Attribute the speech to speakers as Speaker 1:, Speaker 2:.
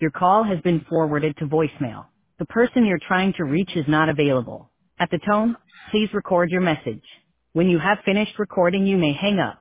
Speaker 1: Your call has been forwarded to voicemail. The person you're trying to reach is not available. At the tone, please record your message. When you have finished recording, you may hang up.